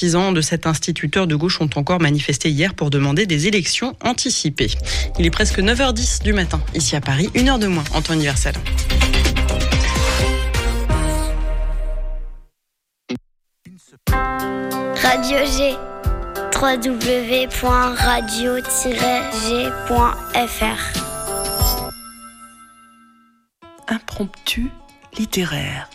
sympathisants de cet instituteur de gauche ont encore manifesté hier pour demander des élections anticipées. Il est presque 9h10 du matin, ici à Paris, 1h de moins en temps universel. Radio G, www.radio-g.fr. Impromptu littéraire.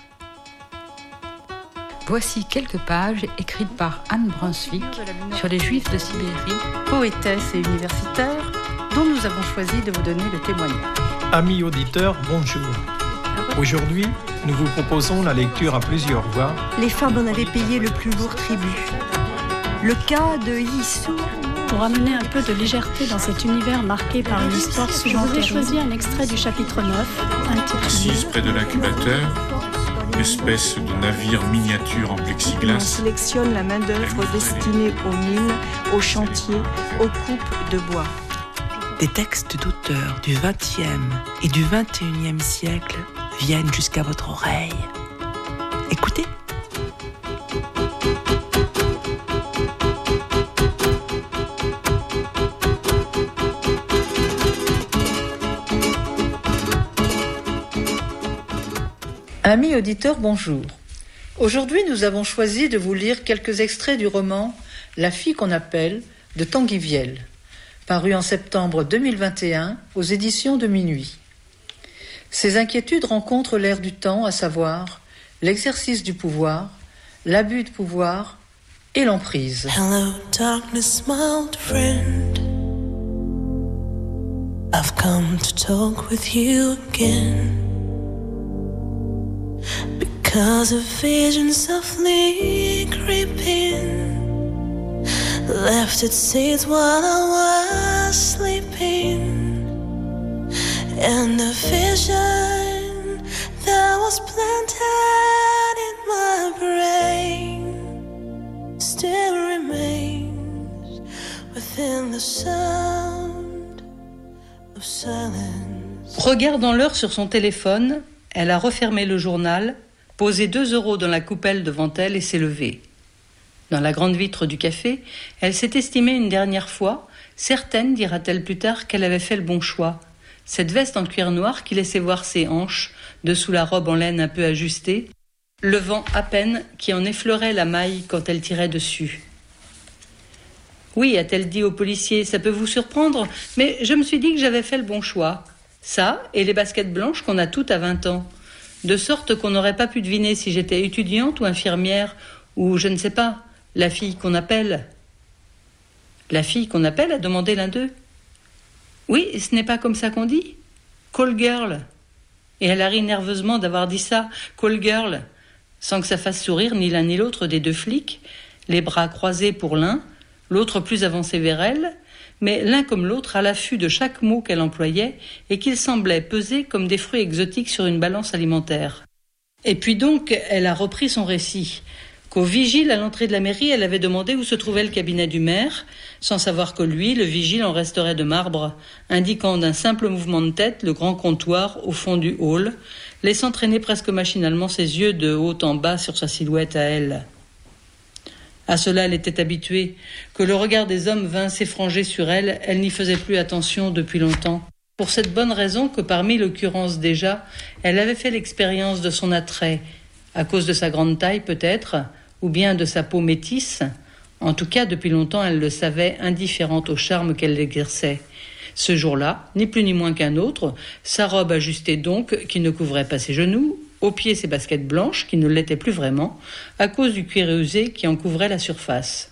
Voici quelques pages écrites par Anne Brunswick sur les Juifs de Sibérie, poétesse et universitaire, dont nous avons choisi de vous donner le témoignage. Amis auditeurs, bonjour. Aujourd'hui, nous vous proposons la lecture à plusieurs voix. Les femmes en avaient payé le plus lourd tribut. Le cas de Yissou. Pour amener un peu de légèreté dans cet univers marqué par une histoire souvent terrible, je vous ai choisi un extrait du chapitre 9, intitulé Assise près de l'incubateur, espèce de navire miniature en plexiglas. On sélectionne la main-d'œuvre destinée aux mines, aux chantiers, aux coupes de bois. Des textes d'auteurs du XXe et du XXIe siècle viennent jusqu'à votre oreille. Écoutez. Amis auditeurs, bonjour. Aujourd'hui, nous avons choisi de vous lire quelques extraits du roman « La fille qu'on appelle » de Tanguy Viel, paru en septembre 2021 aux éditions de Minuit. Ces inquiétudes rencontrent l'air du temps, à savoir l'exercice du pouvoir, l'abus de pouvoir et l'emprise. Hello, darkness, my old friend. I've come to talk with you again. Because a vision softly creeping left its seeds while I was sleeping, and the vision that was planted in my brain still remains within the sound of silence. Regardant l'heure sur son téléphone, elle a refermé le journal, posé 2 € dans la coupelle devant elle et s'est levée. Dans la grande vitre du café, elle s'est estimée une dernière fois, certaine, dira-t-elle plus tard, qu'elle avait fait le bon choix. Cette veste en cuir noir qui laissait voir ses hanches, dessous la robe en laine un peu ajustée, le vent à peine qui en effleurait la maille quand elle tirait dessus. « Oui, a-t-elle dit au policier, ça peut vous surprendre, mais je me suis dit que j'avais fait le bon choix. Ça, et les baskets blanches qu'on a toutes à 20 ans. De sorte qu'on n'aurait pas pu deviner si j'étais étudiante ou infirmière, ou je ne sais pas, la fille qu'on appelle. » La fille qu'on appelle, a demandé l'un d'eux. « Oui, ce n'est pas comme ça qu'on dit ? Call girl. » Et elle a ri nerveusement d'avoir dit ça, call girl, sans que ça fasse sourire ni l'un ni l'autre des 2 flics, les bras croisés pour l'un, l'autre plus avancé vers elle, mais l'un comme l'autre à l'affût de chaque mot qu'elle employait et qu'il semblait peser comme des fruits exotiques sur une balance alimentaire. Et puis donc, elle a repris son récit. Qu'au vigile à l'entrée de la mairie, elle avait demandé où se trouvait le cabinet du maire, sans savoir que lui, le vigile, en resterait de marbre, indiquant d'un simple mouvement de tête le grand comptoir au fond du hall, laissant traîner presque machinalement ses yeux de haut en bas sur sa silhouette à elle. À cela, elle était habituée. Que le regard des hommes vint s'effranger sur elle, elle n'y faisait plus attention depuis longtemps. Pour cette bonne raison que parmi l'occurrence déjà, elle avait fait l'expérience de son attrait, à cause de sa grande taille peut-être, ou bien de sa peau métisse. En tout cas, depuis longtemps, elle le savait, indifférente au charme qu'elle exerçait. Ce jour-là, ni plus ni moins qu'un autre, sa robe ajustée donc, qui ne couvrait pas ses genoux, aux pieds ses baskets blanches, qui ne l'étaient plus vraiment, à cause du cuir usé qui en couvrait la surface.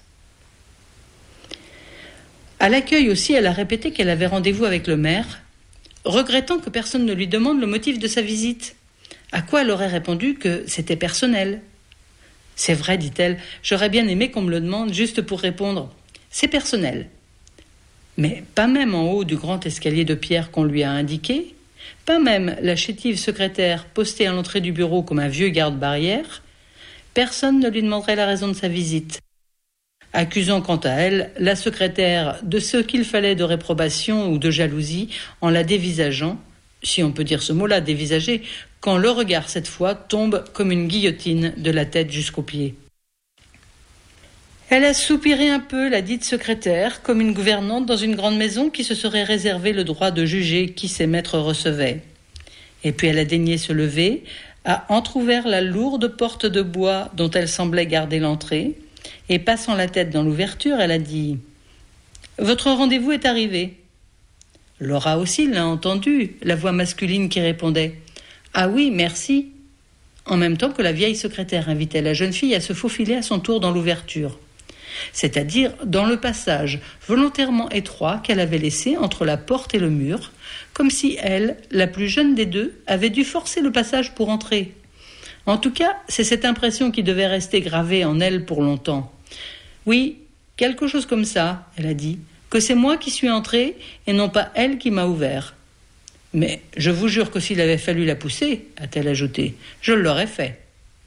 À l'accueil aussi, elle a répété qu'elle avait rendez-vous avec le maire, regrettant que personne ne lui demande le motif de sa visite. À quoi elle aurait répondu que c'était personnel. « C'est vrai, dit-elle, j'aurais bien aimé qu'on me le demande juste pour répondre. C'est personnel. » Mais pas même en haut du grand escalier de pierre qu'on lui a indiqué, pas même la chétive secrétaire postée à l'entrée du bureau comme un vieux garde-barrière, personne ne lui demanderait la raison de sa visite. Accusant quant à elle la secrétaire de ce qu'il fallait de réprobation ou de jalousie en la dévisageant, si on peut dire ce mot-là, dévisager, quand le regard cette fois tombe comme une guillotine de la tête jusqu'aux pieds. Elle a soupiré un peu, la dite secrétaire, comme une gouvernante dans une grande maison qui se serait réservé le droit de juger qui ses maîtres recevaient. Et puis elle a daigné se lever, a entrouvert la lourde porte de bois dont elle semblait garder l'entrée, et passant la tête dans l'ouverture, elle a dit « Votre rendez-vous est arrivé ». Laura aussi l'a entendu, la voix masculine qui répondait « Ah oui, merci ». En même temps que la vieille secrétaire invitait la jeune fille à se faufiler à son tour dans l'ouverture, c'est-à-dire dans le passage volontairement étroit qu'elle avait laissé entre la porte et le mur, comme si elle, la plus jeune des deux, avait dû forcer le passage pour entrer. En tout cas, c'est cette impression qui devait rester gravée en elle pour longtemps. « Oui, quelque chose comme ça, elle a dit, que c'est moi qui suis entrée et non pas elle qui m'a ouvert. Mais je vous jure que s'il avait fallu la pousser, a-t-elle ajouté, je l'aurais fait. »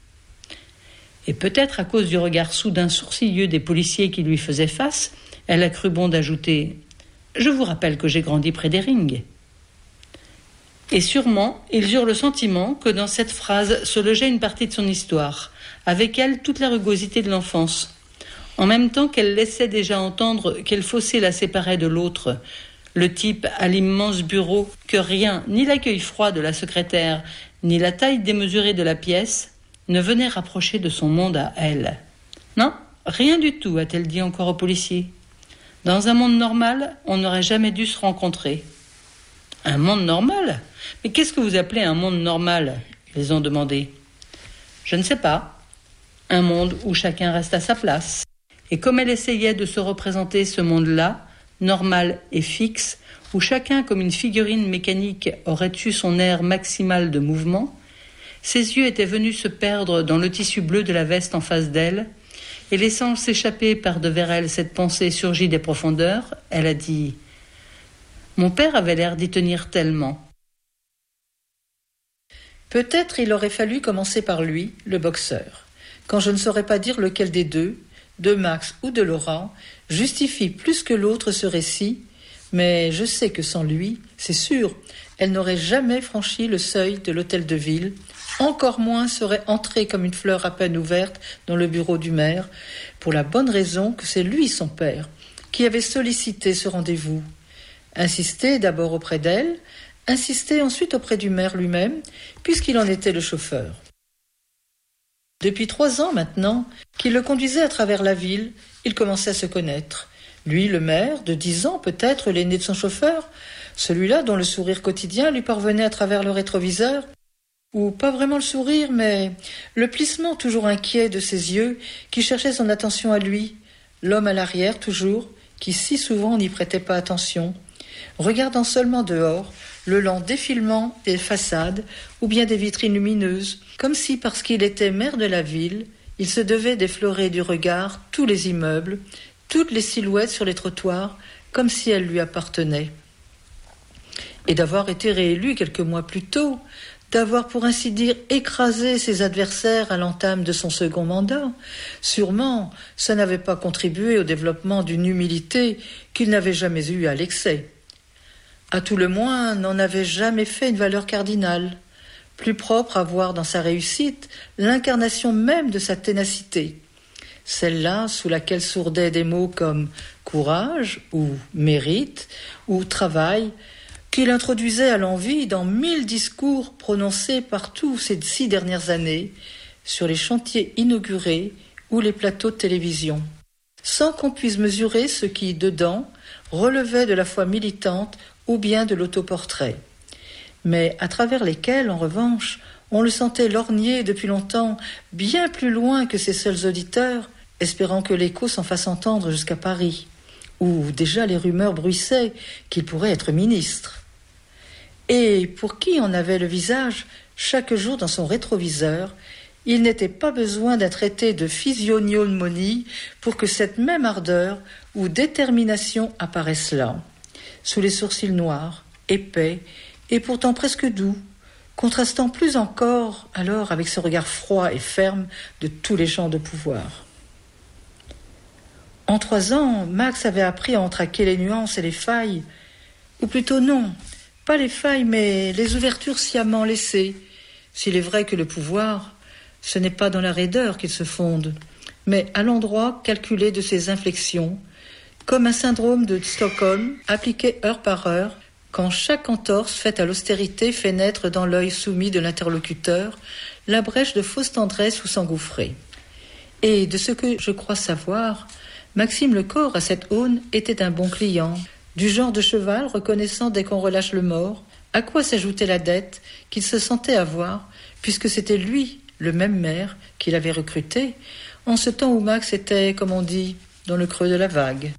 Et peut-être à cause du regard soudain sourcilleux des policiers qui lui faisaient face, elle a cru bon d'ajouter « Je vous rappelle que j'ai grandi près des Rings. » Et sûrement, ils eurent le sentiment que dans cette phrase se logeait une partie de son histoire, avec elle toute la rugosité de l'enfance. En même temps qu'elle laissait déjà entendre quel fossé la séparait de l'autre, le type à l'immense bureau, que rien, ni l'accueil froid de la secrétaire, ni la taille démesurée de la pièce, ne venait rapprocher de son monde à elle. « Non, rien du tout, a-t-elle dit encore au policier. Dans un monde normal, on n'aurait jamais dû se rencontrer. » « Un monde normal ? Mais qu'est-ce que vous appelez un monde normal ?» ils ont demandé. « Je ne sais pas. Un monde où chacun reste à sa place. » Et comme elle essayait de se représenter ce monde-là, normal et fixe, où chacun, comme une figurine mécanique, aurait eu son air maximal de mouvement, ses yeux étaient venus se perdre dans le tissu bleu de la veste en face d'elle, et laissant s'échapper par devers elle cette pensée surgie des profondeurs, elle a dit « Mon père avait l'air d'y tenir tellement. » Peut-être il aurait fallu commencer par lui, le boxeur, quand je ne saurais pas dire lequel des deux, de Max ou de Laura, justifie plus que l'autre ce récit, mais je sais que sans lui, c'est sûr, elle n'aurait jamais franchi le seuil de l'hôtel de ville, encore moins serait entrée comme une fleur à peine ouverte dans le bureau du maire, pour la bonne raison que c'est lui, son père, qui avait sollicité ce rendez-vous. Insisté d'abord auprès d'elle, insisté ensuite auprès du maire lui-même, puisqu'il en était le chauffeur. Depuis 3 ans maintenant, qu'il le conduisait à travers la ville, ils commençaient à se connaître. Lui, le maire, de 10 ans peut-être, l'aîné de son chauffeur, celui-là dont le sourire quotidien lui parvenait à travers le rétroviseur, ou pas vraiment le sourire, mais le plissement toujours inquiet de ses yeux qui cherchaient son attention à lui, l'homme à l'arrière toujours, qui si souvent n'y prêtait pas attention, regardant seulement dehors le lent défilement des façades ou bien des vitrines lumineuses, comme si, parce qu'il était maire de la ville, il se devait d'effleurer du regard tous les immeubles, toutes les silhouettes sur les trottoirs, comme si elles lui appartenaient. Et d'avoir été réélu quelques mois plus tôt, d'avoir pour ainsi dire écrasé ses adversaires à l'entame de son second mandat, sûrement ça n'avait pas contribué au développement d'une humilité qu'il n'avait jamais eue à l'excès. À tout le moins, n'en avait jamais fait une valeur cardinale, plus propre à voir dans sa réussite l'incarnation même de sa ténacité, celle-là sous laquelle sourdaient des mots comme courage ou mérite ou travail, qu'il introduisait à l'envi dans 1000 discours prononcés partout ces 6 dernières années sur les chantiers inaugurés ou les plateaux de télévision, sans qu'on puisse mesurer ce qui, dedans, relevait de la foi militante ou bien de l'autoportrait, mais à travers lesquels, en revanche, on le sentait lorgner depuis longtemps bien plus loin que ses seuls auditeurs, espérant que l'écho s'en fasse entendre jusqu'à Paris, où déjà les rumeurs bruissaient qu'il pourrait être ministre. Et pour qui en avait le visage chaque jour dans son rétroviseur, il n'était pas besoin d'un traité de physiognomonie pour que cette même ardeur ou détermination apparaisse là, sous les sourcils noirs, épais et pourtant presque doux, contrastant plus encore alors avec ce regard froid et ferme de tous les gens de pouvoir. En 3 ans, Max avait appris à en traquer les nuances et les failles, ou plutôt non, pas les failles, mais les ouvertures sciemment laissées, s'il est vrai que le pouvoir, ce n'est pas dans la raideur qu'il se fonde, mais à l'endroit calculé de ses inflexions, comme un syndrome de Stockholm appliqué heure par heure, quand chaque entorse faite à l'austérité fait naître dans l'œil soumis de l'interlocuteur la brèche de fausse tendresse où s'engouffrer. Et de ce que je crois savoir, Maxime Lecor, à cette aune, était un bon client, du genre de cheval reconnaissant dès qu'on relâche le mors, à quoi s'ajoutait la dette qu'il se sentait avoir, puisque c'était lui, le même maire, qui l'avait recruté, en ce temps où Max était, comme on dit, dans le creux de la vague.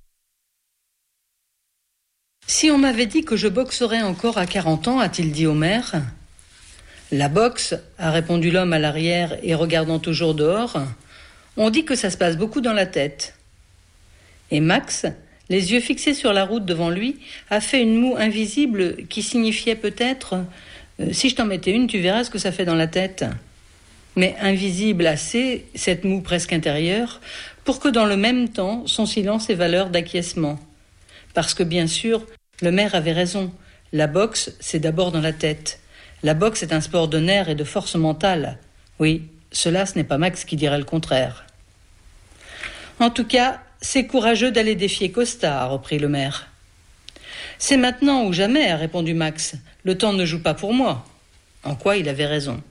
Si on m'avait dit que je boxerais encore à 40 ans, a-t-il dit au maire. La boxe, a répondu l'homme à l'arrière et regardant toujours dehors, on dit que ça se passe beaucoup dans la tête. Et Max, les yeux fixés sur la route devant lui, a fait une moue invisible qui signifiait peut-être « Si je t'en mettais une, tu verras ce que ça fait dans la tête ». Mais invisible assez, cette moue presque intérieure, pour que dans le même temps, son silence ait valeur d'acquiescement. Parce que bien sûr, le maire avait raison, la boxe, c'est d'abord dans la tête. La boxe est un sport de nerfs et de force mentale. Oui, cela, ce n'est pas Max qui dirait le contraire. En tout cas, c'est courageux d'aller défier Costa, a repris le maire. C'est maintenant ou jamais, a répondu Max. Le temps ne joue pas pour moi. En quoi il avait raison.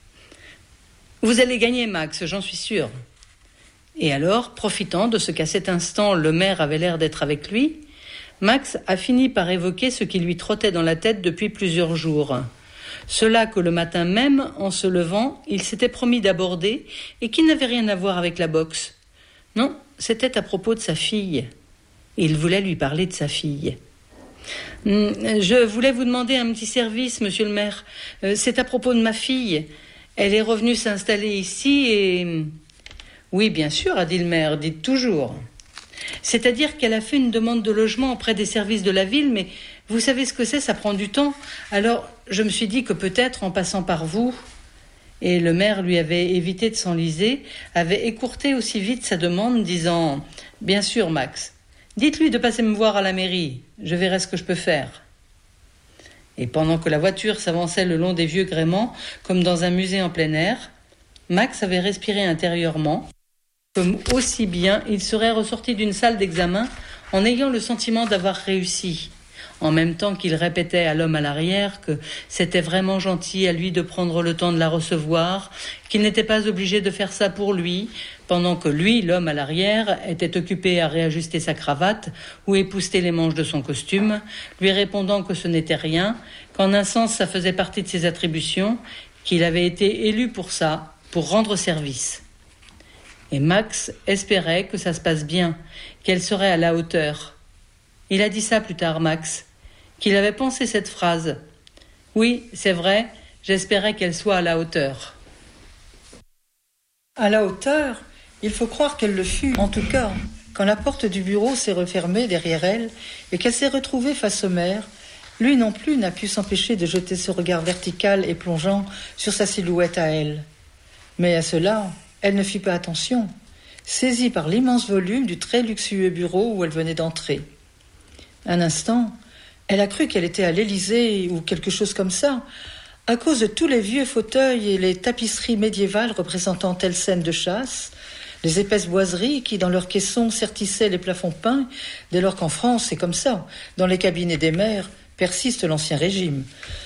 Vous allez gagner, Max, j'en suis sûr. Et alors, profitant de ce qu'à cet instant le maire avait l'air d'être avec lui, Max a fini par évoquer ce qui lui trottait dans la tête depuis plusieurs jours. Cela que le matin même, en se levant, il s'était promis d'aborder et qui n'avait rien à voir avec la boxe. Non, c'était à propos de sa fille. Il voulait lui parler de sa fille. « Je voulais vous demander un petit service, monsieur le maire. C'est à propos de ma fille. Elle est revenue s'installer ici et... » « Oui, bien sûr, a dit le maire, dites toujours. C'est-à-dire qu'elle a fait une demande de logement auprès des services de la ville, mais vous savez ce que c'est, ça prend du temps. Alors, je me suis dit que peut-être, en passant par vous... » Et le maire lui avait évité de s'enliser, avait écourté aussi vite sa demande, disant « Bien sûr, Max, dites-lui de passer me voir à la mairie, je verrai ce que je peux faire. » Et pendant que la voiture s'avançait le long des vieux gréements, comme dans un musée en plein air, Max avait respiré intérieurement, comme aussi bien il serait ressorti d'une salle d'examen en ayant le sentiment d'avoir réussi, en même temps qu'il répétait à l'homme à l'arrière que c'était vraiment gentil à lui de prendre le temps de la recevoir, qu'il n'était pas obligé de faire ça pour lui, pendant que lui, l'homme à l'arrière, était occupé à réajuster sa cravate ou épousseter les manches de son costume, lui répondant que ce n'était rien, qu'en un sens ça faisait partie de ses attributions, qu'il avait été élu pour ça, pour rendre service. Et Max espérait que ça se passe bien, qu'elle serait à la hauteur. Il a dit ça plus tard, Max, qu'il avait pensé cette phrase. Oui, c'est vrai, j'espérais qu'elle soit à la hauteur. À la hauteur, il faut croire qu'elle le fut, en tout cas, quand la porte du bureau s'est refermée derrière elle et qu'elle s'est retrouvée face au maire. Lui non plus n'a pu s'empêcher de jeter ce regard vertical et plongeant sur sa silhouette à elle. Mais à cela, elle ne fit pas attention, saisie par l'immense volume du très luxueux bureau où elle venait d'entrer. Un instant, elle a cru qu'elle était à l'Élysée ou quelque chose comme ça, à cause de tous les vieux fauteuils et les tapisseries médiévales représentant telle scène de chasse, les épaisses boiseries qui, dans leurs caissons, sertissaient les plafonds peints, dès lors qu'en France, c'est comme ça, dans les cabinets des maires, persiste l'Ancien Régime.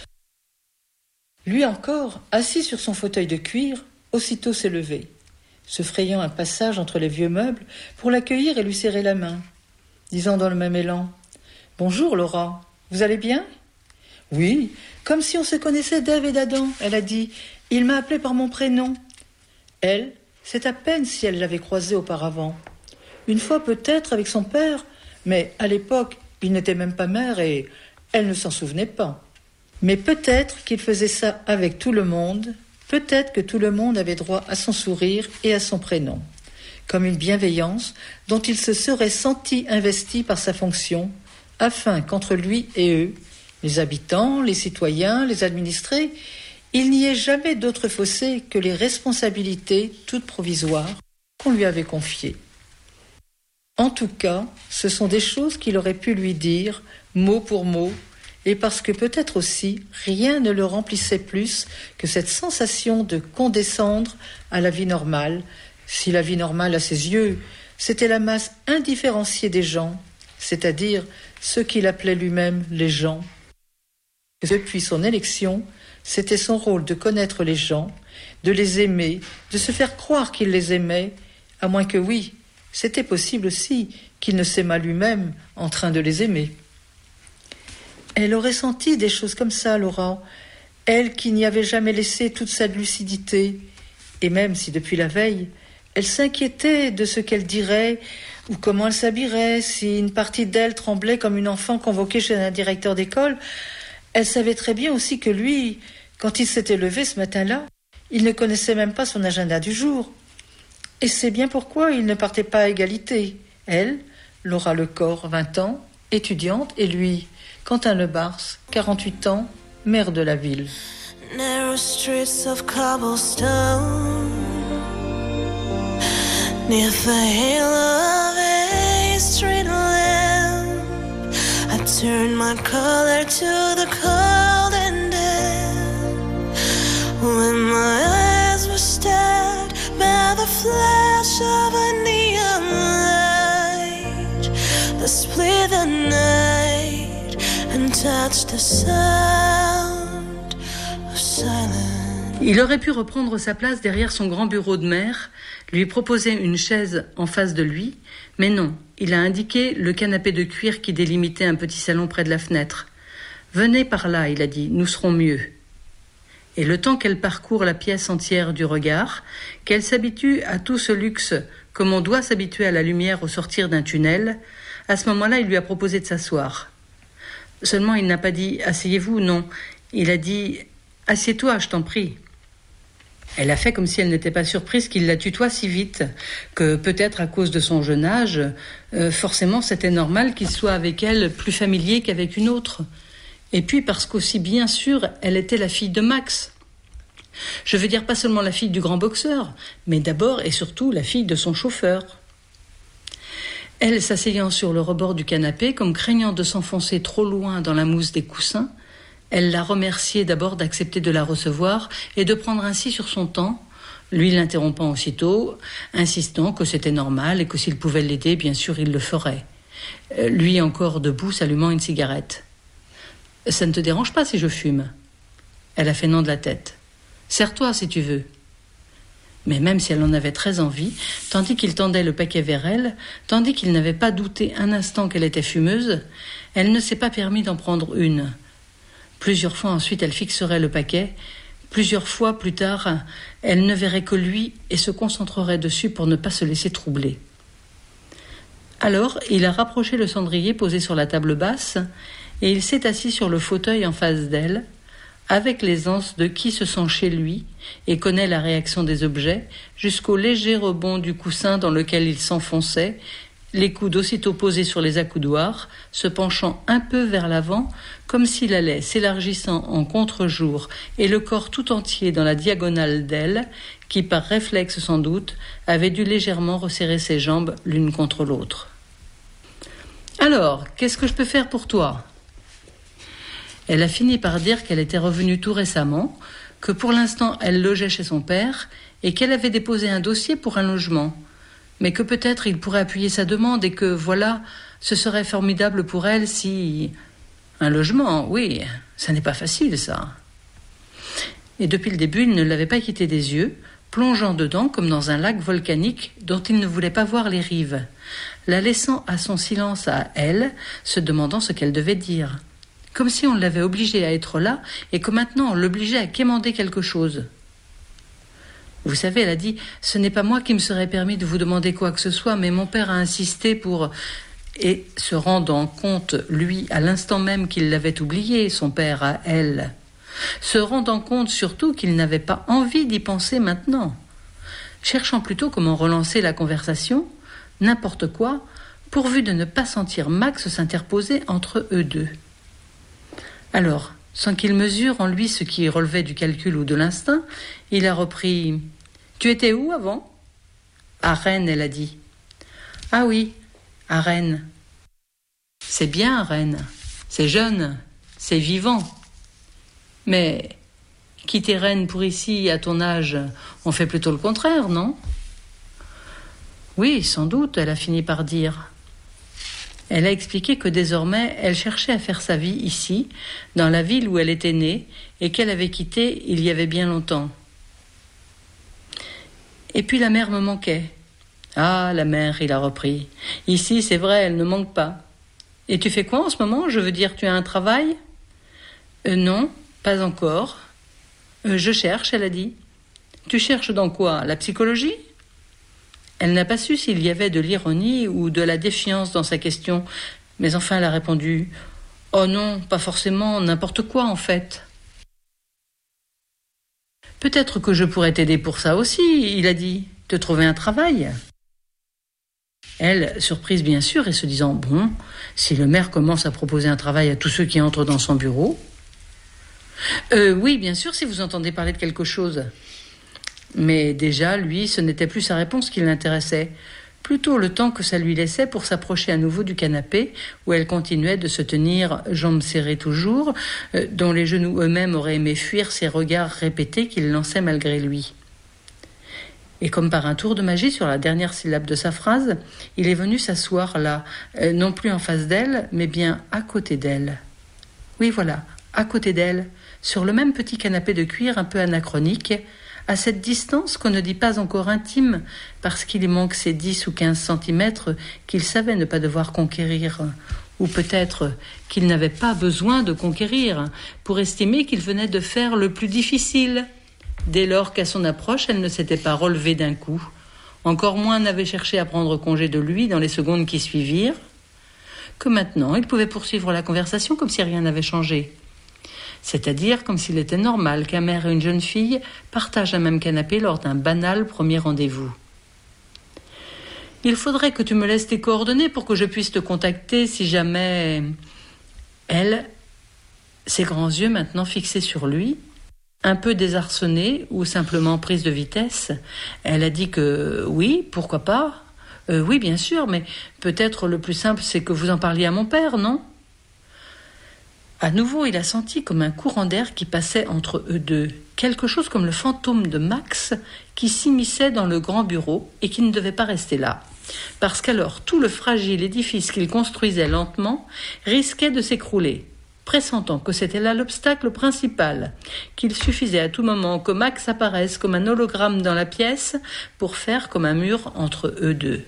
Lui encore, assis sur son fauteuil de cuir, aussitôt s'est levé, se frayant un passage entre les vieux meubles pour l'accueillir et lui serrer la main, disant dans le même élan « Bonjour Laura, vous allez bien ?»« Oui, comme si on se connaissait d'Ève et d'Adam, elle a dit. Il m'a appelé par mon prénom. » Elle, c'est à peine si elle l'avait croisé auparavant. Une fois peut-être avec son père, mais à l'époque, il n'était même pas maire et elle ne s'en souvenait pas. Mais peut-être qu'il faisait ça avec tout le monde, peut-être que tout le monde avait droit à son sourire et à son prénom, comme une bienveillance dont il se serait senti investi par sa fonction, afin qu'entre lui et eux, les habitants, les citoyens, les administrés, il n'y ait jamais d'autre fossé que les responsabilités toutes provisoires qu'on lui avait confiées. En tout cas, ce sont des choses qu'il aurait pu lui dire, mot pour mot, et parce que peut-être aussi rien ne le remplissait plus que cette sensation de condescendre à la vie normale, Si la vie normale à ses yeux, c'était la masse indifférenciée des gens, c'est-à-dire ceux qu'il appelait lui-même les gens. Depuis son élection, c'était son rôle de connaître les gens, de les aimer, de se faire croire qu'il les aimait, à moins que oui, c'était possible aussi qu'il ne s'aimât lui-même en train de les aimer. Elle aurait senti des choses comme ça, Laura, elle qui n'y avait jamais laissé toute sa lucidité, et même si depuis la veille, elle s'inquiétait de ce qu'elle dirait ou comment elle s'habillerait, si une partie d'elle tremblait comme une enfant convoquée chez un directeur d'école, elle savait très bien aussi que lui, quand il s'était levé ce matin-là, il ne connaissait même pas son agenda du jour. Et c'est bien pourquoi il ne partait pas à égalité. Elle, Laura Lecor, 20 ans, étudiante, et lui, Quentin Lebars, 48 ans, maire de la ville. Narrow streets of cobblestone, neath the halo of a street lamp, I turned my color to the cold and damp. When my eyes were stabbed by the flash of a neon light that split the night and touched the sound of silence. Il aurait pu reprendre sa place derrière son grand bureau de maire, lui proposer une chaise en face de lui, mais non, il a indiqué le canapé de cuir qui délimitait un petit salon près de la fenêtre. « Venez par là », il a dit, « nous serons mieux ». Et le temps qu'elle parcourt la pièce entière du regard, qu'elle s'habitue à tout ce luxe comme on doit s'habituer à la lumière au sortir d'un tunnel, à ce moment-là, il lui a proposé de s'asseoir. Seulement, il n'a pas dit « asseyez-vous », non. Il a dit « assieds-toi, je t'en prie ». Elle a fait comme si elle n'était pas surprise qu'il la tutoie si vite, que peut-être à cause de son jeune âge, forcément c'était normal qu'il soit avec elle plus familier qu'avec une autre. Et puis parce qu'aussi bien sûr, elle était la fille de Max. Je veux dire pas seulement la fille du grand boxeur, mais d'abord et surtout la fille de son chauffeur. Elle, s'asseyant sur le rebord du canapé, comme craignant de s'enfoncer trop loin dans la mousse des coussins, elle l'a remercié d'abord d'accepter de la recevoir et de prendre ainsi sur son temps, lui l'interrompant aussitôt, insistant que c'était normal et que s'il pouvait l'aider, bien sûr, il le ferait. Lui encore debout, s'allumant une cigarette. « Ça ne te dérange pas si je fume ?» Elle a fait non de la tête. « Serre-toi si tu veux. » Mais même si elle en avait très envie, tandis qu'il tendait le paquet vers elle, tandis qu'il n'avait pas douté un instant qu'elle était fumeuse, elle ne s'est pas permis d'en prendre une. Plusieurs fois ensuite, elle fixerait le paquet. Plusieurs fois plus tard, elle ne verrait que lui et se concentrerait dessus pour ne pas se laisser troubler. Alors, il a rapproché le cendrier posé sur la table basse et il s'est assis sur le fauteuil en face d'elle, avec l'aisance de qui se sent chez lui et connaît la réaction des objets, jusqu'au léger rebond du coussin dans lequel il s'enfonçait, les coudes aussitôt posés sur les accoudoirs, se penchant un peu vers l'avant, comme s'il allait s'élargissant en contre-jour, et le corps tout entier dans la diagonale d'elle, qui, par réflexe sans doute, avait dû légèrement resserrer ses jambes l'une contre l'autre. « Alors, qu'est-ce que je peux faire pour toi ?» Elle a fini par dire qu'elle était revenue tout récemment, que pour l'instant elle logeait chez son père, et qu'elle avait déposé un dossier pour un logement, mais que peut-être il pourrait appuyer sa demande et que, voilà, ce serait formidable pour elle si... Un logement, oui, ça n'est pas facile, ça. Et depuis le début, il ne l'avait pas quitté des yeux, plongeant dedans comme dans un lac volcanique dont il ne voulait pas voir les rives, la laissant à son silence à elle, se demandant ce qu'elle devait dire. Comme si on l'avait obligée à être là et que maintenant on l'obligeait à quémander quelque chose. Vous savez, elle a dit, ce n'est pas moi qui me serais permis de vous demander quoi que ce soit, mais mon père a insisté pour... Et se rendant compte, lui, à l'instant même qu'il l'avait oublié, son père à elle. Se rendant compte surtout qu'il n'avait pas envie d'y penser maintenant. Cherchant plutôt comment relancer la conversation, n'importe quoi, pourvu de ne pas sentir Max s'interposer entre eux deux. Alors, sans qu'il mesure en lui ce qui relevait du calcul ou de l'instinct, il a repris « Tu étais où avant ?»« À Rennes, elle a dit. »« Ah oui, à Rennes. C'est bien à Rennes, c'est jeune, c'est vivant. Mais quitter Rennes pour ici, à ton âge, on fait plutôt le contraire, non ? Oui, sans doute, elle a fini par dire. Elle a expliqué que désormais, elle cherchait à faire sa vie ici, dans la ville où elle était née, et qu'elle avait quittée il y avait bien longtemps. Et puis la mère me manquait. Ah, la mère, il a repris. Ici, c'est vrai, elle ne manque pas. Et tu fais quoi en ce moment? Je veux dire, tu as un travail? Non, pas encore. Je cherche, elle a dit. Tu cherches dans quoi? La psychologie? Elle n'a pas su s'il y avait de l'ironie ou de la défiance dans sa question, mais enfin elle a répondu « Oh non, pas forcément, n'importe quoi en fait. » « Peut-être que je pourrais t'aider pour ça aussi, il a dit, te trouver un travail. » Elle, surprise bien sûr, et se disant « Bon, si le maire commence à proposer un travail à tous ceux qui entrent dans son bureau. » Oui, bien sûr, si vous entendez parler de quelque chose. Mais déjà, lui, ce n'était plus sa réponse qui l'intéressait, plutôt le temps que ça lui laissait pour s'approcher à nouveau du canapé, où elle continuait de se tenir, jambes serrées toujours, dont les genoux eux-mêmes auraient aimé fuir ces regards répétés qu'il lançait malgré lui. Et comme par un tour de magie sur la dernière syllabe de sa phrase, il est venu s'asseoir là, non plus en face d'elle, mais bien à côté d'elle. Oui, voilà, à côté d'elle, sur le même petit canapé de cuir un peu anachronique, à cette distance qu'on ne dit pas encore intime, parce qu'il y manque ces 10 ou 15 centimètres qu'il savait ne pas devoir conquérir, ou peut-être qu'il n'avait pas besoin de conquérir, pour estimer qu'il venait de faire le plus difficile, dès lors qu'à son approche, elle ne s'était pas relevée d'un coup, encore moins n'avait cherché à prendre congé de lui dans les secondes qui suivirent, que maintenant il pouvait poursuivre la conversation comme si rien n'avait changé. C'est-à-dire comme s'il était normal qu'un mère et une jeune fille partagent un même canapé lors d'un banal premier rendez-vous. « Il faudrait que tu me laisses tes coordonnées pour que je puisse te contacter si jamais... » Elle, ses grands yeux maintenant fixés sur lui, un peu désarçonnée ou simplement prise de vitesse, elle a dit que oui, pourquoi pas ? Oui, bien sûr, mais peut-être le plus simple c'est que vous en parliez à mon père, non ? À nouveau, il a senti comme un courant d'air qui passait entre eux deux, quelque chose comme le fantôme de Max qui s'immisçait dans le grand bureau et qui ne devait pas rester là, parce qu'alors tout le fragile édifice qu'il construisait lentement risquait de s'écrouler, pressentant que c'était là l'obstacle principal, qu'il suffisait à tout moment que Max apparaisse comme un hologramme dans la pièce pour faire comme un mur entre eux deux.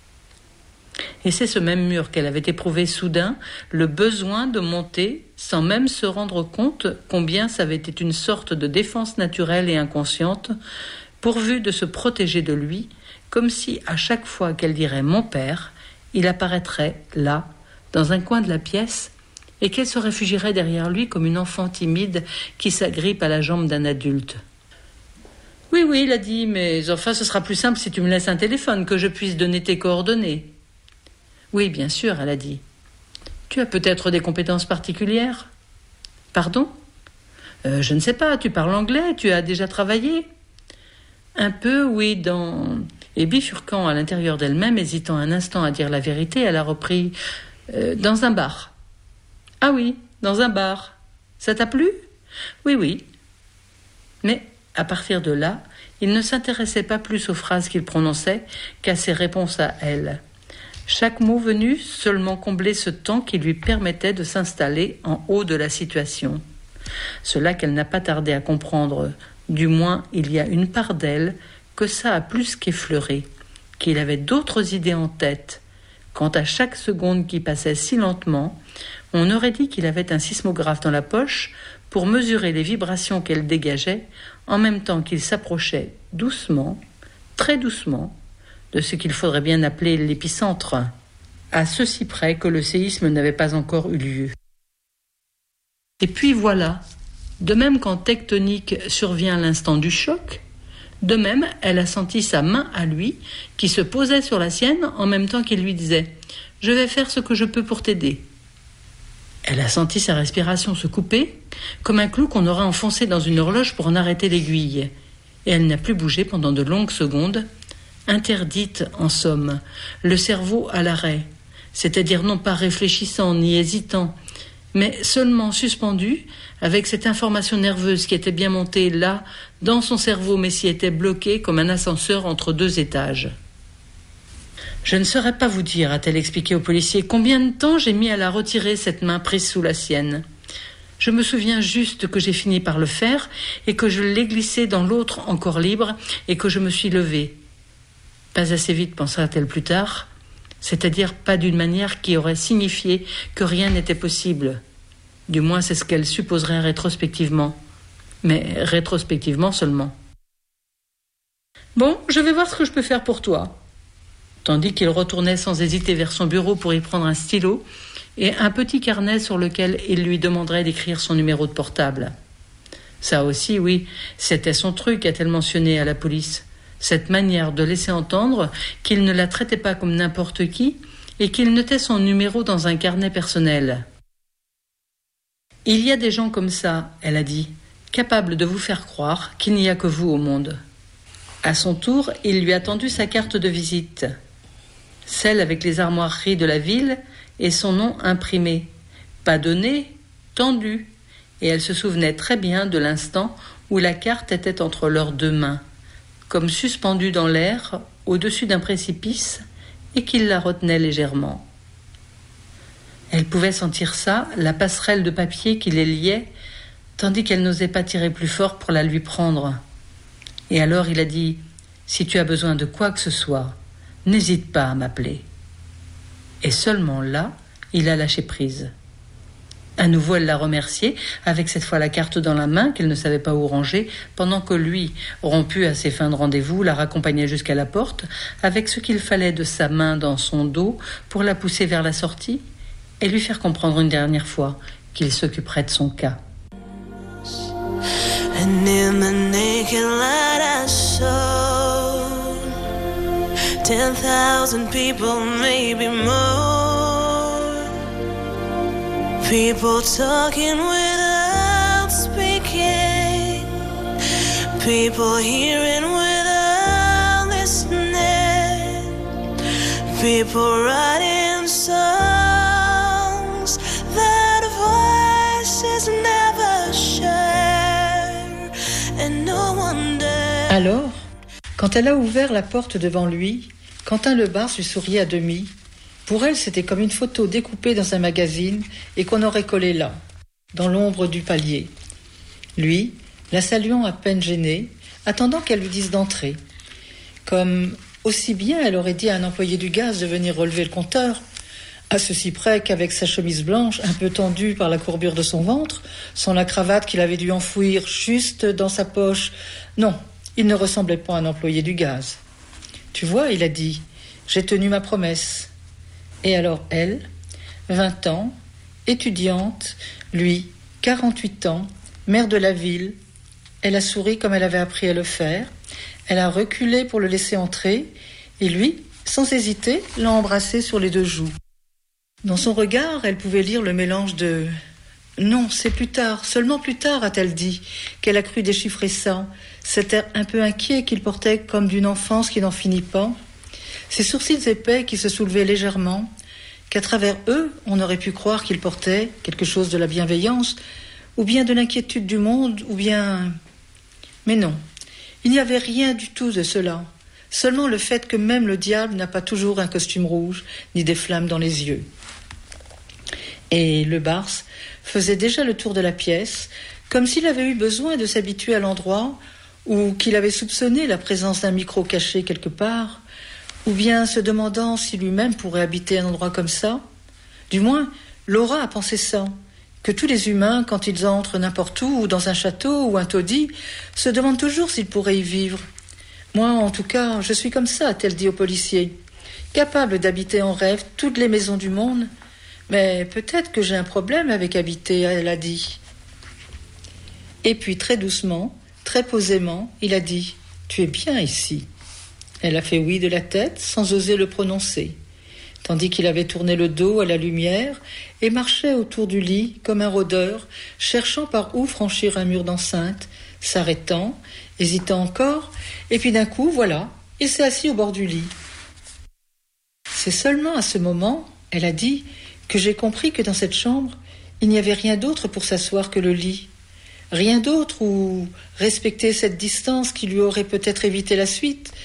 Et c'est ce même mur qu'elle avait éprouvé soudain le besoin de monter sans même se rendre compte combien ça avait été une sorte de défense naturelle et inconsciente, pourvu de se protéger de lui, comme si à chaque fois qu'elle dirait « mon père », il apparaîtrait là, dans un coin de la pièce, et qu'elle se réfugierait derrière lui comme une enfant timide qui s'agrippe à la jambe d'un adulte. « Oui, il a dit, mais enfin ce sera plus simple si tu me laisses un téléphone, que je puisse donner tes coordonnées. » Oui, bien sûr, elle a dit. Tu as peut-être des compétences particulières ? Pardon ? Je ne sais pas, tu parles anglais, tu as déjà travaillé ? Un peu, oui, dans... Et bifurquant à l'intérieur d'elle-même, hésitant un instant à dire la vérité, elle a repris dans un bar. Ah oui, dans un bar. Ça t'a plu ? Oui. Mais à partir de là, il ne s'intéressait pas plus aux phrases qu'il prononçait qu'à ses réponses à elle. Chaque mot venu seulement comblait ce temps qui lui permettait de s'installer en haut de la situation. Cela qu'elle n'a pas tardé à comprendre, du moins il y a une part d'elle que ça a plus qu'effleuré, qu'il avait d'autres idées en tête. Quant à chaque seconde qui passait si lentement, on aurait dit qu'il avait un sismographe dans la poche pour mesurer les vibrations qu'elle dégageait en même temps qu'il s'approchait doucement, très doucement, de ce qu'il faudrait bien appeler l'épicentre, à ceci près que le séisme n'avait pas encore eu lieu. Et puis voilà, de même qu'en tectonique survient l'instant du choc, de même elle a senti sa main à lui qui se posait sur la sienne en même temps qu'il lui disait « Je vais faire ce que je peux pour t'aider ». Elle a senti sa respiration se couper, comme un clou qu'on aurait enfoncé dans une horloge pour en arrêter l'aiguille, et elle n'a plus bougé pendant de longues secondes, interdite en somme, le cerveau à l'arrêt, c'est-à-dire non pas réfléchissant ni hésitant, mais seulement suspendu, avec cette information nerveuse qui était bien montée là, dans son cerveau, mais s'y était bloquée comme un ascenseur entre deux étages. Je ne saurais pas vous dire, a-t-elle expliqué au policier, combien de temps j'ai mis à la retirer, cette main prise sous la sienne. Je me souviens juste que j'ai fini par le faire et que je l'ai glissé dans l'autre encore libre et que je me suis levée. Pas assez vite, pensera-t-elle plus tard, c'est-à-dire pas d'une manière qui aurait signifié que rien n'était possible. Du moins, c'est ce qu'elle supposerait rétrospectivement. Mais rétrospectivement seulement. Bon, je vais voir ce que je peux faire pour toi. Tandis qu'il retournait sans hésiter vers son bureau pour y prendre un stylo et un petit carnet sur lequel il lui demanderait d'écrire son numéro de portable. Ça aussi, oui, c'était son truc, a-t-elle mentionné à la police. Cette manière de laisser entendre qu'il ne la traitait pas comme n'importe qui et qu'il notait son numéro dans un carnet personnel. Il y a des gens comme ça, elle a dit, capables de vous faire croire qu'il n'y a que vous au monde. À son tour, il lui a tendu sa carte de visite. Celle avec les armoiries de la ville et son nom imprimé. Pas donné, tendu. Et elle se souvenait très bien de l'instant où la carte était entre leurs deux mains, comme suspendue dans l'air au-dessus d'un précipice et qu'il la retenait légèrement. Elle pouvait sentir ça, la passerelle de papier qui les liait, tandis qu'elle n'osait pas tirer plus fort pour la lui prendre. Et alors il a dit « Si tu as besoin de quoi que ce soit, n'hésite pas à m'appeler. » Et seulement là, il a lâché prise. À nouveau, elle l'a remercié, avec cette fois la carte dans la main qu'elle ne savait pas où ranger, pendant que lui, rompu à ses fins de rendez-vous, la raccompagnait jusqu'à la porte, avec ce qu'il fallait de sa main dans son dos pour la pousser vers la sortie et lui faire comprendre une dernière fois qu'il s'occuperait de son cas. And in the naked light I saw 10,000 people, maybe more. People talking without speaking. People hearing without listening. People writing songs that voices never share. And no one dare. Alors, quand elle a ouvert la porte devant lui, Quentin Lebars lui souriait à demi. Pour elle, c'était comme une photo découpée dans un magazine et qu'on aurait collée là, dans l'ombre du palier. Lui, la saluant à peine gênée, attendant qu'elle lui dise d'entrer. Comme aussi bien elle aurait dit à un employé du gaz de venir relever le compteur, à ceci près qu'avec sa chemise blanche, un peu tendue par la courbure de son ventre, sans la cravate qu'il avait dû enfouir juste dans sa poche. Non, il ne ressemblait pas à un employé du gaz. Tu vois, il a dit, j'ai tenu ma promesse. Et alors elle, 20 ans, étudiante, lui, 48 ans, mère de la ville, elle a souri comme elle avait appris à le faire, elle a reculé pour le laisser entrer, et lui, sans hésiter, l'a embrassé sur les deux joues. Dans son regard, elle pouvait lire le mélange de « Non, c'est plus tard, seulement plus tard », a-t-elle dit, qu'elle a cru déchiffrer ça, cet air un peu inquiet qu'il portait comme d'une enfance qui n'en finit pas, ses sourcils épais qui se soulevaient légèrement, qu'à travers eux, on aurait pu croire qu'il portait quelque chose de la bienveillance, ou bien de l'inquiétude du monde, ou bien... Mais non, il n'y avait rien du tout de cela, seulement le fait que même le diable n'a pas toujours un costume rouge, ni des flammes dans les yeux. Et Lebars faisait déjà le tour de la pièce, comme s'il avait eu besoin de s'habituer à l'endroit, ou qu'il avait soupçonné la présence d'un micro caché quelque part, ou bien se demandant si lui-même pourrait habiter un endroit comme ça. Du moins, Laura a pensé ça, que tous les humains, quand ils entrent n'importe où, ou dans un château ou un taudis, se demandent toujours s'ils pourraient y vivre. Moi, en tout cas, je suis comme ça, a-t-elle dit au policier, capable d'habiter en rêve toutes les maisons du monde, mais peut-être que j'ai un problème avec habiter, elle a dit. Et puis, très doucement, très posément, il a dit « Tu es bien ici ». Elle a fait oui de la tête, sans oser le prononcer, tandis qu'il avait tourné le dos à la lumière et marchait autour du lit comme un rôdeur, cherchant par où franchir un mur d'enceinte, s'arrêtant, hésitant encore, et puis d'un coup, voilà, il s'est assis au bord du lit. C'est seulement à ce moment, elle a dit, que j'ai compris que dans cette chambre, il n'y avait rien d'autre pour s'asseoir que le lit. Rien d'autre ou respecter cette distance qui lui aurait peut-être évité la suite,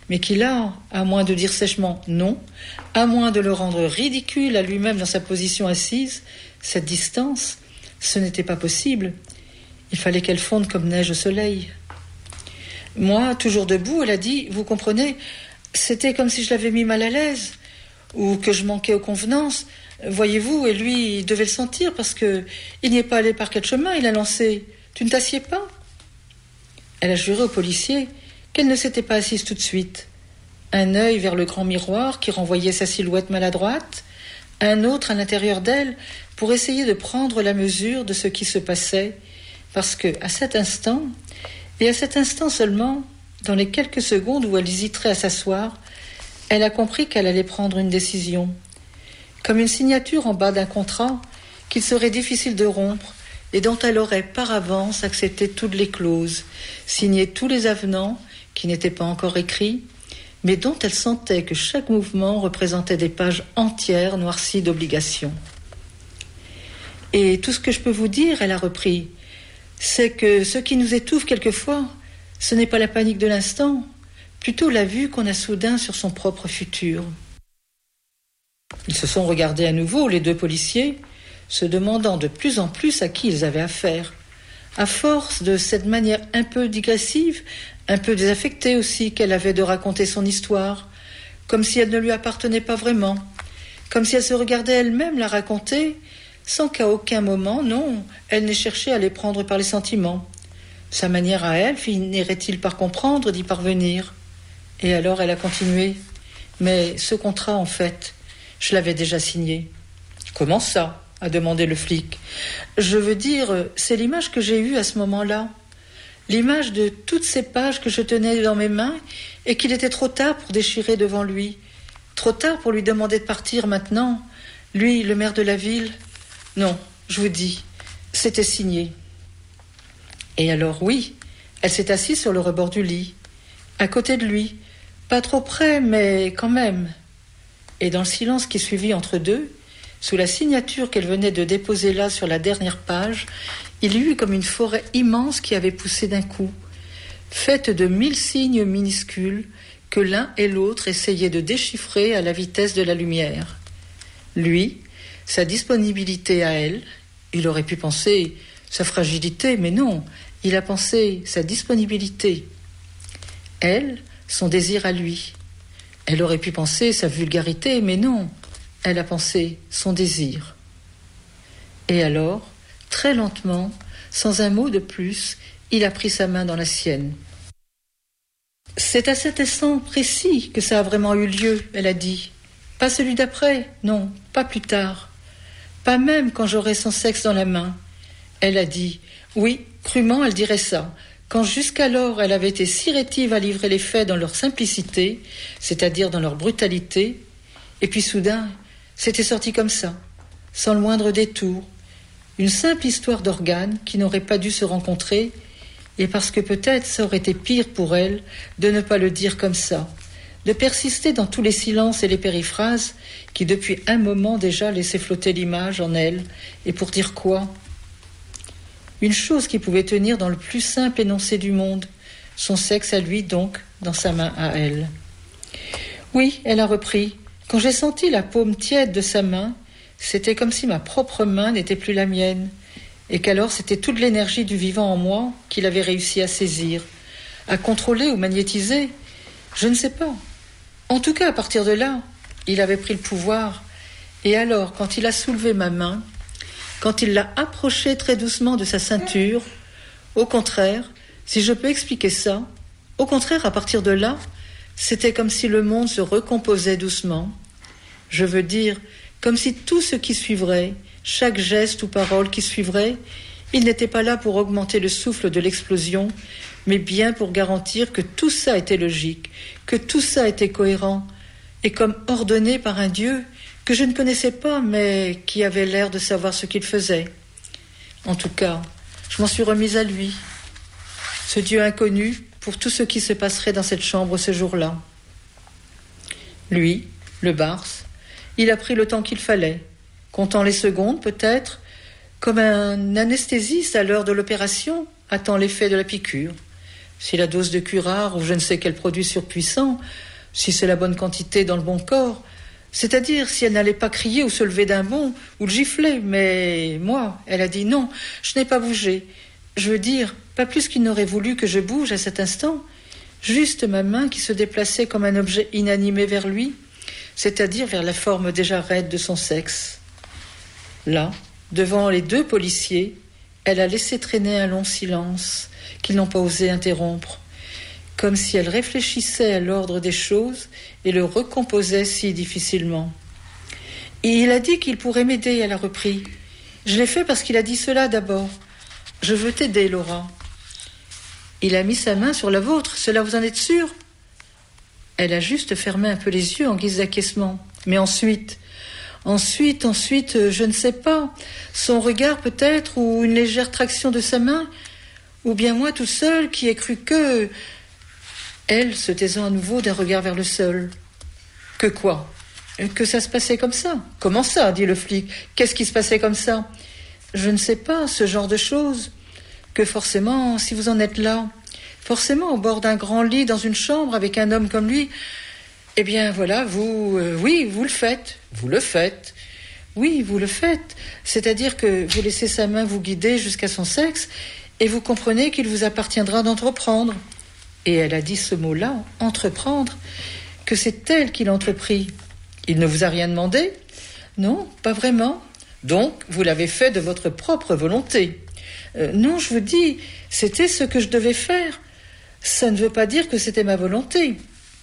mais qu'il a, à moins de dire sèchement non, à moins de le rendre ridicule à lui-même dans sa position assise, cette distance, ce n'était pas possible. Il fallait qu'elle fonde comme neige au soleil. Moi, toujours debout, elle a dit, vous comprenez, c'était comme si je l'avais mis mal à l'aise, ou que je manquais aux convenances, voyez-vous, et lui, il devait le sentir, parce que il n'y est pas allé par quel chemin, il a lancé « Tu ne t'assieds pas ?» Elle a juré au policier qu'elle ne s'était pas assise tout de suite. Un œil vers le grand miroir qui renvoyait sa silhouette maladroite, un autre à l'intérieur d'elle pour essayer de prendre la mesure de ce qui se passait, parce que, à cet instant, et à cet instant seulement, dans les quelques secondes où elle hésiterait à s'asseoir, elle a compris qu'elle allait prendre une décision, comme une signature en bas d'un contrat qu'il serait difficile de rompre et dont elle aurait par avance accepté toutes les clauses, signé tous les avenants qui n'étaient pas encore écrits, mais dont elle sentait que chaque mouvement représentait des pages entières noircies d'obligations. Et tout ce que je peux vous dire, elle a repris, c'est que ce qui nous étouffe quelquefois, ce n'est pas la panique de l'instant, plutôt la vue qu'on a soudain sur son propre futur. Ils se sont regardés à nouveau, les deux policiers, se demandant de plus en plus à qui ils avaient affaire. À force de cette manière un peu digressive, un peu désaffectée aussi qu'elle avait de raconter son histoire, comme si elle ne lui appartenait pas vraiment, comme si elle se regardait elle-même la raconter, sans qu'à aucun moment, non, elle n'ait cherché à les prendre par les sentiments. Sa manière à elle finirait-il par comprendre, d'y parvenir? Et alors elle a continué. Mais ce contrat, en fait, je l'avais déjà signé. Comment ça? A demandé le flic. Je veux dire, c'est l'image que j'ai eue à ce moment-là. L'image de toutes ces pages que je tenais dans mes mains et qu'il était trop tard pour déchirer devant lui. Trop tard pour lui demander de partir maintenant. Lui, le maire de la ville. Non, je vous dis, c'était signé. Et alors oui, elle s'est assise sur le rebord du lit, à côté de lui, pas trop près, mais quand même. Et dans le silence qui suivit entre deux, sous la signature qu'elle venait de déposer là sur la dernière page, il y eut comme une forêt immense qui avait poussé d'un coup, faite de 1000 signes minuscules que l'un et l'autre essayaient de déchiffrer à la vitesse de la lumière. Lui, sa disponibilité à elle, il aurait pu penser sa fragilité, mais non, il a pensé sa disponibilité. Elle, son désir à lui. Elle aurait pu penser sa vulgarité, mais non, elle a pensé son désir. Et alors, très lentement, sans un mot de plus, il a pris sa main dans la sienne. C'est à cet instant précis que ça a vraiment eu lieu, elle a dit. Pas celui d'après, non, pas plus tard. Pas même quand j'aurai son sexe dans la main. Elle a dit, oui, crûment elle dirait ça, quand jusqu'alors elle avait été si rétive à livrer les faits dans leur simplicité, c'est-à-dire dans leur brutalité, et puis soudain, c'était sorti comme ça, sans le moindre détour, une simple histoire d'organes qui n'aurait pas dû se rencontrer, et parce que peut-être ça aurait été pire pour elle de ne pas le dire comme ça, de persister dans tous les silences et les périphrases qui depuis un moment déjà laissaient flotter l'image en elle, et pour dire quoi? Une chose qui pouvait tenir dans le plus simple énoncé du monde, son sexe à lui donc, dans sa main à elle. Oui, elle a repris, quand j'ai senti la paume tiède de sa main, c'était comme si ma propre main n'était plus la mienne, et qu'alors c'était toute l'énergie du vivant en moi qu'il avait réussi à saisir, à contrôler ou magnétiser, je ne sais pas. En tout cas, à partir de là, il avait pris le pouvoir, et alors, quand il a soulevé ma main, quand il l'a approchée très doucement de sa ceinture, au contraire, si je peux expliquer ça, au contraire, à partir de là, c'était comme si le monde se recomposait doucement. Je veux dire, comme si tout ce qui suivrait, chaque geste ou parole qui suivrait, il n'était pas là pour augmenter le souffle de l'explosion, mais bien pour garantir que tout ça était logique, que tout ça était cohérent, et comme ordonné par un Dieu que je ne connaissais pas, mais qui avait l'air de savoir ce qu'il faisait. En tout cas, je m'en suis remise à lui, ce Dieu inconnu pour tout ce qui se passerait dans cette chambre ce jour-là. Lui, le Barse, il a pris le temps qu'il fallait, comptant les secondes peut-être, comme un anesthésiste à l'heure de l'opération attend l'effet de la piqûre. Si la dose de curare ou je ne sais quel produit surpuissant, si c'est la bonne quantité dans le bon corps, c'est-à-dire si elle n'allait pas crier ou se lever d'un bond ou le gifler. Mais moi, elle a dit non, je n'ai pas bougé. Je veux dire, pas plus qu'il n'aurait voulu que je bouge à cet instant, juste ma main qui se déplaçait comme un objet inanimé vers lui, c'est-à-dire vers la forme déjà raide de son sexe. Là, devant les 2 policiers, elle a laissé traîner un long silence qu'ils n'ont pas osé interrompre, comme si elle réfléchissait à l'ordre des choses et le recomposait si difficilement. Et il a dit qu'il pourrait m'aider, elle a repris. Je l'ai fait parce qu'il a dit cela d'abord. Je veux t'aider, Laura. Il a mis sa main sur la vôtre, cela vous en êtes sûre ? Elle a juste fermé un peu les yeux en guise d'acquiescement. Mais ensuite, je ne sais pas. Son regard peut-être, ou une légère traction de sa main, ou bien moi tout seul qui ai cru que... Elle, se taisant à nouveau d'un regard vers le sol. Que quoi ? Que ça se passait comme ça ? Comment ça ? Dit le flic. Qu'est-ce qui se passait comme ça ? Je ne sais pas, ce genre de choses. Que forcément, si vous en êtes là, forcément au bord d'un grand lit dans une chambre avec un homme comme lui, eh bien voilà, vous le faites. Vous le faites. Oui, vous le faites. C'est-à-dire que vous laissez sa main vous guider jusqu'à son sexe et vous comprenez qu'il vous appartiendra d'entreprendre. Et elle a dit ce mot-là, entreprendre, que c'est elle qui l'a entrepris. Il ne vous a rien demandé ? Non, pas vraiment. Donc, vous l'avez fait de votre propre volonté. Non, je vous dis, c'était ce que je devais faire. Ça ne veut pas dire que c'était ma volonté.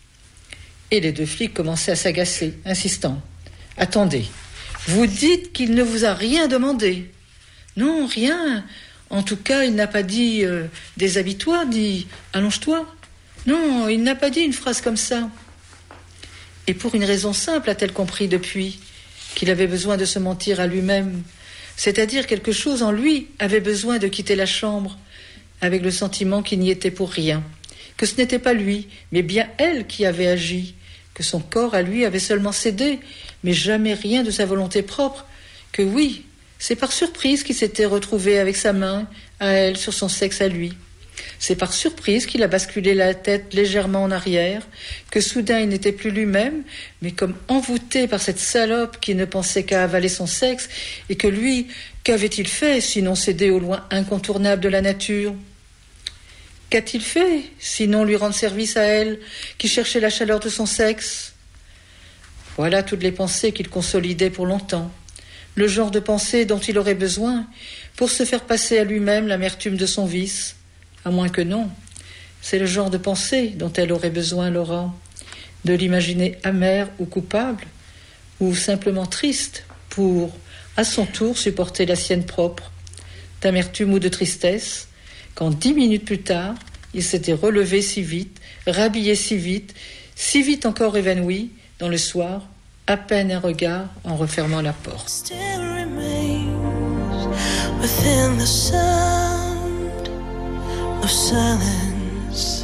Et les 2 flics commençaient à s'agacer, insistant. Attendez, vous dites qu'il ne vous a rien demandé ? Non, rien. En tout cas, il n'a pas dit « déshabille-toi », dit « allonge-toi ». Non, il n'a pas dit une phrase comme ça. Et pour une raison simple, a-t-elle compris depuis, qu'il avait besoin de se mentir à lui-même. C'est-à-dire quelque chose en lui avait besoin de quitter la chambre, avec le sentiment qu'il n'y était pour rien, que ce n'était pas lui, mais bien elle qui avait agi, que son corps à lui avait seulement cédé, mais jamais rien de sa volonté propre, que oui, c'est par surprise qu'il s'était retrouvé avec sa main, à elle, sur son sexe à lui. C'est par surprise qu'il a basculé la tête légèrement en arrière, que soudain il n'était plus lui-même, mais comme envoûté par cette salope qui ne pensait qu'à avaler son sexe, et que lui, qu'avait-il fait, sinon céder au loin incontournable de la nature ? Qu'a-t-il fait, sinon lui rendre service à elle, qui cherchait la chaleur de son sexe ? Voilà toutes les pensées qu'il consolidait pour longtemps, le genre de pensées dont il aurait besoin pour se faire passer à lui-même l'amertume de son vice. À moins que non, c'est le genre de pensée dont elle aurait besoin, Laura, de l'imaginer amère ou coupable, ou simplement triste pour, à son tour, supporter la sienne propre, d'amertume ou de tristesse, quand 10 minutes plus tard, il s'était relevé si vite, rhabillé si vite encore évanoui, dans le soir, à peine un regard en refermant la porte. Still remains within the sound of silence.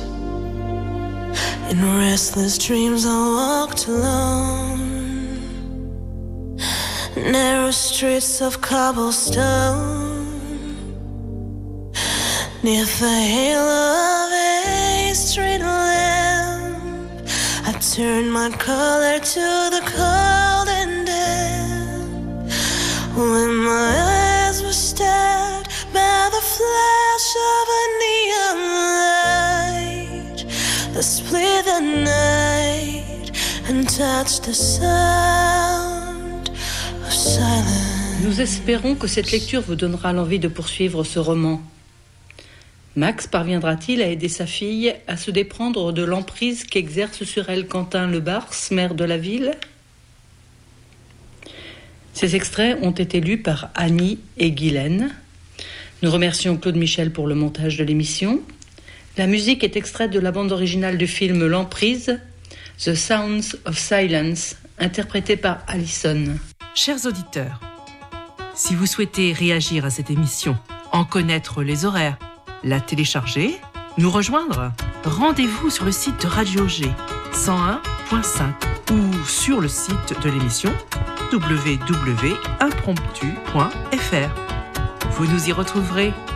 In restless dreams I walked alone, narrow streets of cobblestone, neath the halo of a street lamp. I turned my collar to the cold and damp, when my eyes were stabbed by the flash of a neon light that split the night and touched the sound of silence. Nous espérons que cette lecture vous donnera l'envie de poursuivre ce roman. Max parviendra-t-il à aider sa fille à se déprendre de l'emprise qu'exerce sur elle Quentin Lebars, maire de la ville ? Ces extraits ont été lus par Annie et Guylaine. Nous remercions Claude Michel pour le montage de l'émission. La musique est extraite de la bande originale du film L'Emprise, The Sounds of Silence, interprétée par Alison. Chers auditeurs, si vous souhaitez réagir à cette émission, en connaître les horaires, la télécharger, nous rejoindre, rendez-vous sur le site de Radio G 101.5 ou sur le site de l'émission www.impromptu.fr. Vous nous y retrouverez.